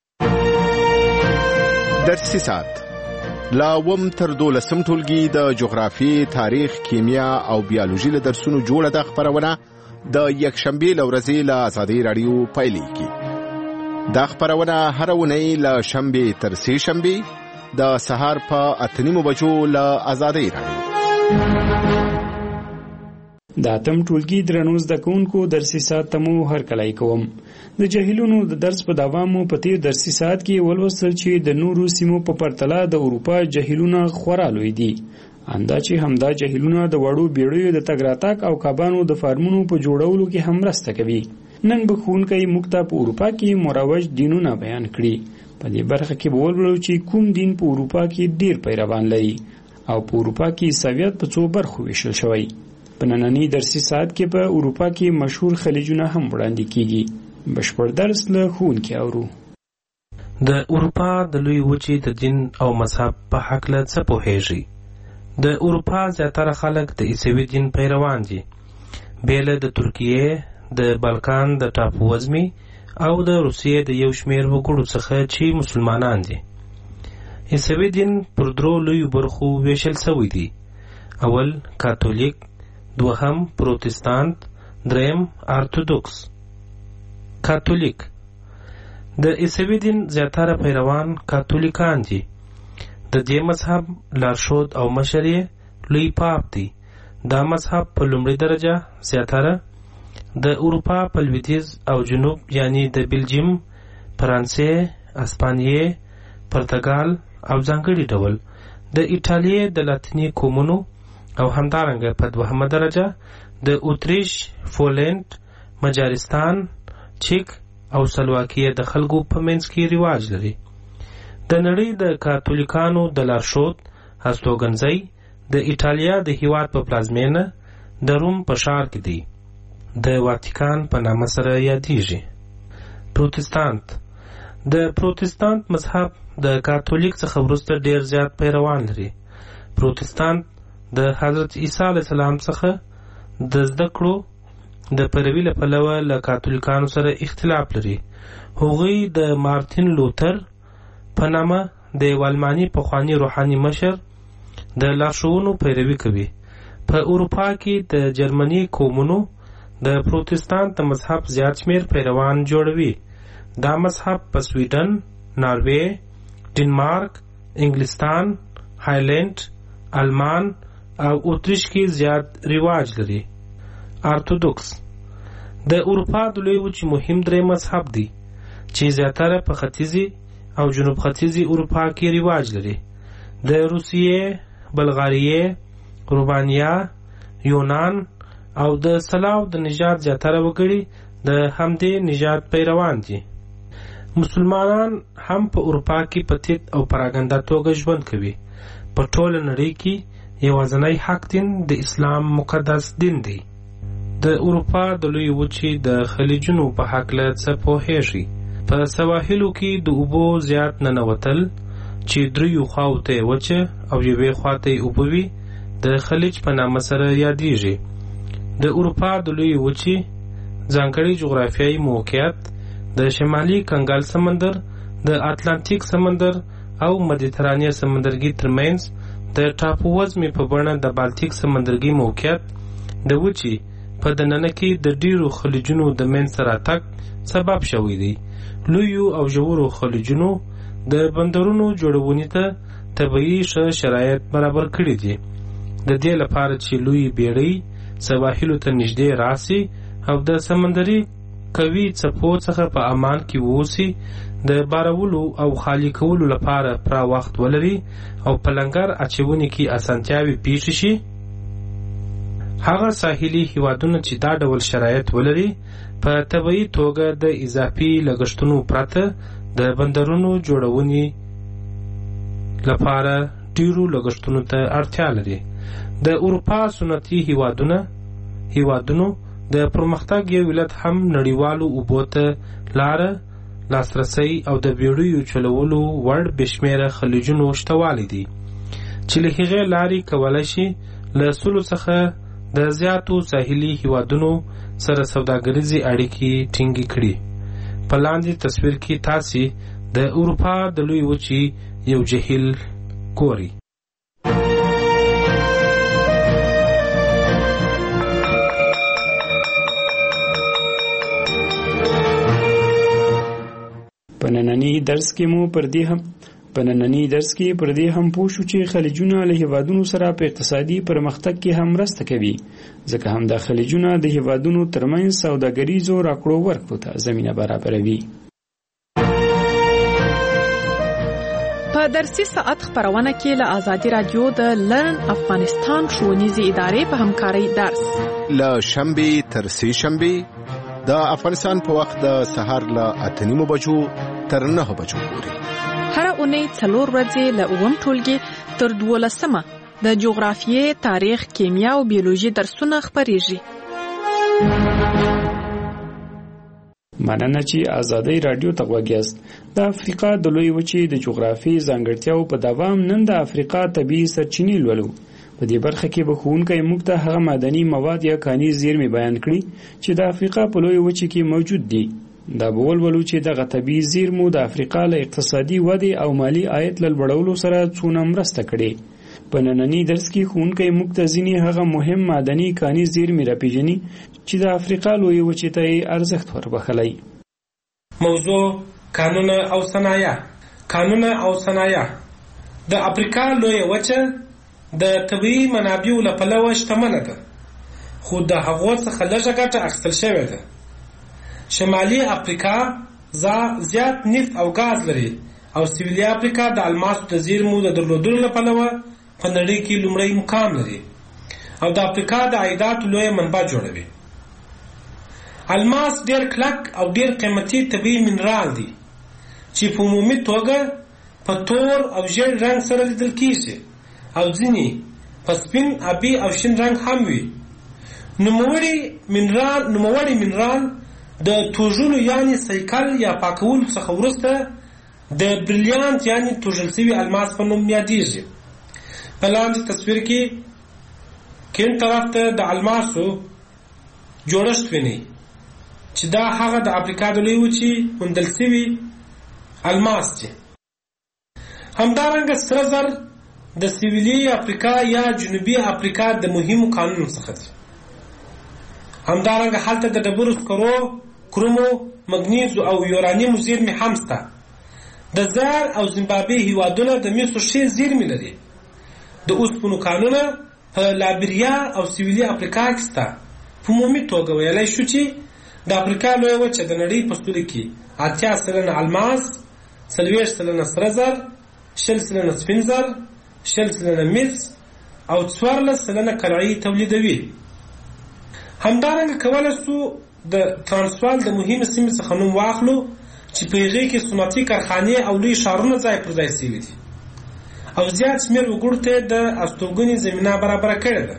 درسي ساعت لا وم تر 12 ټولګي د جغرافي، تاریخ، کیمیا او بیولوژي له درسونو جوړه د خبرونه د یکشنبه لورځي له آزادۍ رادیو پایلیږي. دا خبرونه هر ونی له شنبه تر سه شنبه د سهار په 8:30 بجو له آزادۍ رادیو. د اتم ټولګي درنو زده کوونکو درسي ساعت ته مو هرکلی کوم. د جهیلونو د درس په دوام مو په تیر درسي ساعت کې ولوستل چې د نورو سیمو په پرتله د اروپا جهیلونه خورا لوی دي. اندا چې همدا جهیلونه د وړو بیړیو د تګ راتګ او کبانو د فارمونو په جوړولو کې هم مرسته کوي. نن به ښوونکی موږ ته په اروپا کې مروج دینونه بیان کړي. په دې برخه کې به ولولو چې کوم دین په اروپا کې ډیر پیروان لري او په اروپا کې عیسویت په څو برخو ویشل شوی. په ننني درسي ساعت کې په اروپا کې مشهور خلیجونه هم وړاندې کیږي. بشپړ درس له ښوونکي اورو. د اروپا د لوی وچې د دین او مذهب په هکله څه پوهیږي؟ د اروپا زیاتره خلک د عیسوي دین پیروان دي، بیله د ترکیې، د بالکان د ټاپو وزمي او د روسیې د یو شمیر وګړو څخه چې مسلمانان دي. عیسوي دین پر درو لویو برخو ویشل شوی دی. اول کاتولیک، دوهم پروتستانت، دریم ارتودوکس. کاتولیک د عیسوي دین زیاتره پیروان کاتولیکان دي. د دې مذهب لارښود او مشر یې لوی پاپ دی. دا مذهب په لومړي درجه زیاتره د اروپا په لویدیځ او جنوب یعنی د بلجیم، فرانسې، اسپانیې، پرتګال او ځانګړي ډول د ایټالیې د لاتیني قومونو او همدارنګه په دوهمه درجه د اتریش، پولند، مجارستان، چیک او سلواکیه د خلکو په منځ کې رواج لري. د نړۍ د کاتولیکانو د لارښود هستوګنځی د ایټالیا د هیواد په پلازمینه د روم په ښار کې دی. د واتیکان په نامه سره یادیږي. پروتستانت د پروتستانت مذهب د کاتولیک څخه وروسته ډیر زیات پیروان لري. پروتستانت د حضرت عیسی علیه السلام څخه د زده کړو د پیروي له پلوه له کاتولیکانو سره اختلاف لري. هغوی د مارتین لوتر په نامه د یو الماني پخواني روحاني مشر د لارښوونو پیروي کوي. په اروپا کې د جرمني قومونو د پروتستانت د مذهب زیات شمیر پیروان جوړوي. دا مذهب په سویډن، ناروې، ډنمارک، انګلستان، هایلند، آلمان او اتریش کې زیات رواج لري. ارتودوکس د اروپا د لوی وچې مهم درې مذهب دی چې زیاتره په ختیځي او جنوب ختیځي اروپا کې رواج لري. د روسیې، بلغاریې، رومانیا، یونان او د سلاو د نژاد زیاتره وګړي د همدې نژاد پیروان دي. مسلمانان هم په اروپا کې په تیت او پراګنده توګه ژوند کوي. په ټوله نړۍ کې یوازینی حق دین د اسلام مقدس دین دی. د اروپا د لوی وچې د خلیجونو په هکله څه پوهیږي؟ په سواحلو کې د اوبو زیات ننوتل چې دریو خواو ته وچه او یوې خواته اوبه وي د خلیج په نامه سره یادیږي. د اروپا د لوی وچې ځانګړی جغرافیایي موقعیت د شمالي کنګل سمندر، د اتلانتیک سمندر او مدیترانه سمندرګي ترمنځ د ټاپو وزمي په بڼه د بالتیک سمندرګي موقعیت د وچې په دننه کې د ډیرو خلیجونو د منځته راتګ سبب شوی دی. لویو او ژورو خلیجونو د بندرونو جوړونې ته طبیعي ښه شرایط برابر کړي دي. د دې لپاره چې لوی بیړۍ سواحلو ته نږدې راسي او د سمندري قوي څپو څخه په امان کې ووسي، د بارولو او خالی کولو لپاره پوره وخت ولري او په لنګر اچونې کې اسانتیاوې پیښ شي. هغه ساحلي هیوادونه چې دا ډول شرایط ولري په طبیعي توګه د اضافي لګښتونو پرته د بندرونو جوړونې لپاره ډیرو لګښتونو ته اړتیا لري. د اروپا سنتي هیوادونو د پرمختګ یو علت هم نړیوالو اوبو ته لاره، لاسرسی او د بیړیو چلولو وړ بشمیره خلیجونو شتوالی دي چې له هغې لارې کولی شي له سلو څخه د زیاتو ساحلي هیوادونو سره سوداګریزې اړیکې ټینګې کړي. په لاندې تصویر کې تاسې د اروپا د لوی وچې یو جهیل ګورئ. په ننني درس کې مو پر په نننی درس کې پر دې هم پوه شو چې خلیجونه له هیوادونو سره په اقتصادي پرمختګ کې هم مرسته کوي، ځکه هم دا خلیجونه د هیوادونو ترمنځ سوداګریزو راکړو ورکړو ته زمینه برابروي. په درسي ساعت خبرونه کې له آزادي رادیو د لرن افغانستان ښوونیزې ادارې په همکارۍ درس له شنبې تر سې شنبې د افغانستان په وخت د سهار له 8:30 بجو تر 9 بجو پورې. هر اونۍ 4 ورځې له 9 ټولګي تر 12 د جغرافیې، تاریخ، کیمیا او بیولوژي درسونه خبرېږي. مننه چې آزادۍ رادیو ته غوږ یاست. د افریقا د لوی وچې د جغرافیې ځانګړتیاو په دوام نن د افریقا طبیعي سرچینې لولو. په دې برخه کې به ښوونکی موږ ته هغه معدني مواد یا کاني زیرمې بیان کړي چې د افریقا په لوی وچې کې موجود دي. دا به ولولو چې دغه طبیعي زیرمو د افریقا له اقتصادي ودې او مالي عاید له لوړولو سره څونه مرسته کړې. په ننني درس کې ښوونکی موږ ته ځینې هغه مهم معدني کاني زیرمې راپېژني چې د افریقا لوی وچې ته یې ارزښت وربخلی. موضوع کانونه او صنایع. کانونه او صنایع د افریقا لوی وچه د طبیعي منابعو له پلوه شتمنه ده، خو د هغو څخه لږه ګټه اخیستل شوې ده. شمالي افریقا زیات نفت او ګاز لري او سویلي افریقا د الماسو د زیرمو د درلودلو له پلوه په نړۍ کې لومړی مقام لري او د افریقا د عایداتو لویه منبع جوړوي. الماس ډیر کلک او ډیر قیمتي طبیعي منرال دی چې په عمومي توګه په تور او ژیړ رنګ سره لیدل کیږي او ځینې په سپین، آبي او شین رنګ هم وي. نوموړی منرال د توژلو یعنی سایکل یا پاکولو څخه وروسته د بریلیانت یعنی توژل شوي الماس په نوم یادیږي. په لاندې تصویر کې کیڼ طرف ته د الماسو جوړښت وینئ چې دا هغه د افریقا د لوی وچې موندل شوي الماس دي. همدارنګه سره زر د سویلي افریقا یا جنوبي افریقا د مهمو کانونو څخه دي. همدارنګه هلته د ډبرو سکرو، کرومو، مګنیزو او یورانیمو زیرمې هم شته. د زار او زیمبابوې هیوادونه د مسو ښې زیرمې لري. د اوسپنو کانونه په لایبریا او سویلي افریقا کې شته. په عمومي توګه ویلی شو چې د افریقا لویه وچه د نړۍ په ستوري کې 80% الماس، 40% سره زر، 60% سپین زر، 60% مس او 14% قلعې تولیدوي. همدارنګه کولی شو د ترانسوال د مهمې سیمې څخه نوم واخلو چې په هغې کې صنعتي کارخانې او لوی ښارونه ځای پر ځای شوي دي او زیات شمېر وګړو ته د استوګنې زمینه برابره کړې ده.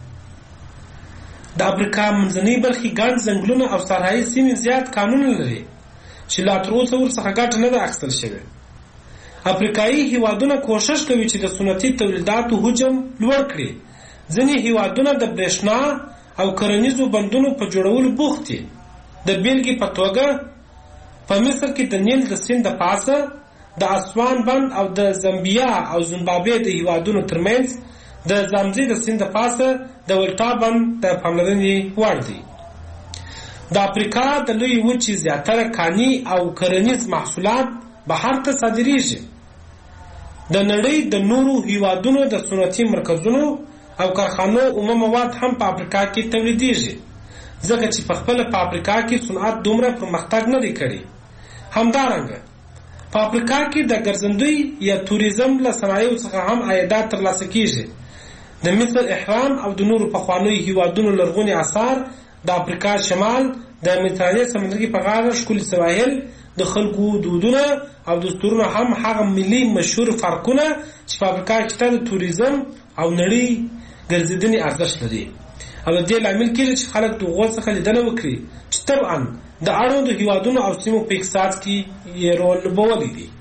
د افریقا منځنۍ برخې ګڼ ځنګلونه او صحرایي سیمې زیات کانونه لري چې لا تر اوسه ورڅخه ګټه نه ده اخیستل شوې. افریقایي هیوادونه کوښښ کوي چې د صنعتي تولیداتو حجم لوړ کړي. ځینې هیوادونه د برېښنا او کرنیزو بندونو په جوړولو بوخت دي. د بیلګې په توګه په مصر کې د نیل د سیند د پاسه د اسوان بند او د زامبیا او زیمبابوې د هیوادونو ترمنځ د زامزي د سیند د پاسه د ولټا بند د پاملرنې وړ دی. د افریقا د لوی وچې زیاتره کاني او کرنیز محصولات بهر ته صادریږي. د نړۍ د نورو هیوادونو د صنعتي مرکزونو او کارخانو عمومي مواد هم په افریقا کې تولیدېږي، ځکه چې په خپله په افریقا کې صنعت دومره پرمختګ نه دی کړی. همدارنګه په افریقا کې د ګرځندوی یا توریزم له صنایعو څخه هم عایدات ترلاسه کیږي. د مصر احرام او د نورو پخوانیو هیوادونو لرغوني آثار، د افریقا شمال، د مدیترانې سمندرګي په غاړه ښکلي سواحل، د خلکو دودونه او دستورونه هم هغه ملي مشهور فرقونه چې په افریقا کې د توریزم او نړۍ ګرځېدنې ارزښت لري او د دې لامل کېږي چې خلک د هغو څخه لیدنه وکړي چې طبعا د اړوندو هیوادونو او سیمو په اقتصاد کې یې رول لوبولی دی.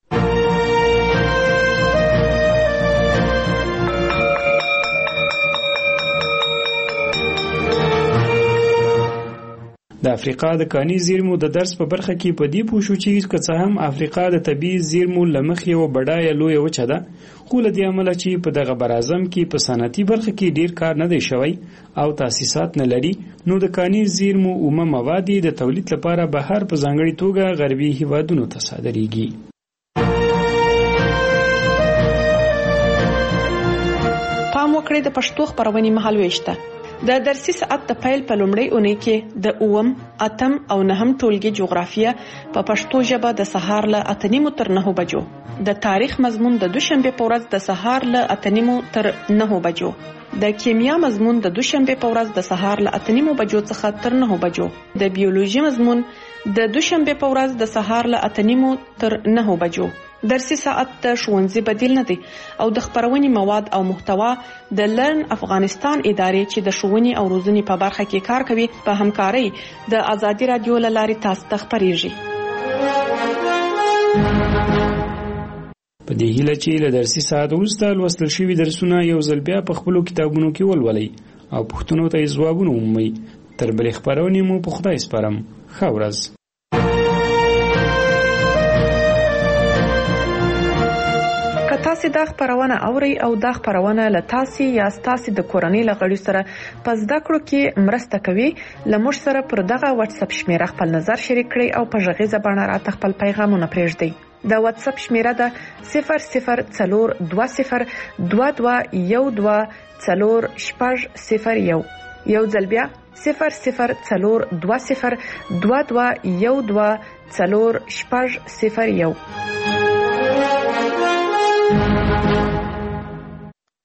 د افریقا د کاني زیرمو د درس په برخه کې په دې پوه شو چې که څه هم افریقا د طبیعي زیرمو له مخې یوه بډایه لویه وچه ده، خو له دې امله چې په دغه براعظم کې په صنعتي برخه کې ډیر کار نه دی شوی او تاسیسات نه لري، نو د کاني زیرمو اومه مواد د تولید لپاره بهر په ځانګړې توګه غربي هیوادونو ته صادریږي. پام وکړئ د پښتو خبرونې مهالويش ته. د درسي ساعت د پیل په لومړۍ اونۍ کې د 8م، 8م او 9م ټولګي جغرافیه په پښتو ژبه د سهار له 8:30 تر 9 بجو، د تاریخ مضمون د دوشنبه په ورځ د سهار له 8:30 تر 9 بجو، د کیمیا مضمون د دوشنبه په ورځ د سهار له 8:30 بجو څخه تر 9 بجو، د بیولوژي مضمون د دوشنبه په ورځ د سهار له 8:30 تر 9 بجو. درسي ساعت د ښوونځي بدیل نه دی او د خبرونې مواد او محتوا د لرن افغانستان ادارې چې د ښوونې او روزنې په برخه کې کار کوي په همکارۍ د آزادي رادیو له لارې تاسو ته خبريږي. په دې هیله چې له درسي ساعت وروسته لوستل شوي درسونه یو ځل بیا په خپلو کتابونو کې ولولئ او پوښتنو ته یې ځوابونه ومومئ. تر بلې خبرونې مو په خدای سپارم. ښه ورځ. تاسو دا خبرونه اوري او دا خبرونه له تاسو یا تاسو د کورنۍ لغړي سره پس د کړو کې مرسته کوي. لمر سره پر دغه واتس اپ شمیره خپل نظر شریک کړئ او په ژغې زبانه راته خپل پیغامونه پرېږدئ. د واتس اپ شمیره ده 004212124001. یو ځل بیا 004212124001.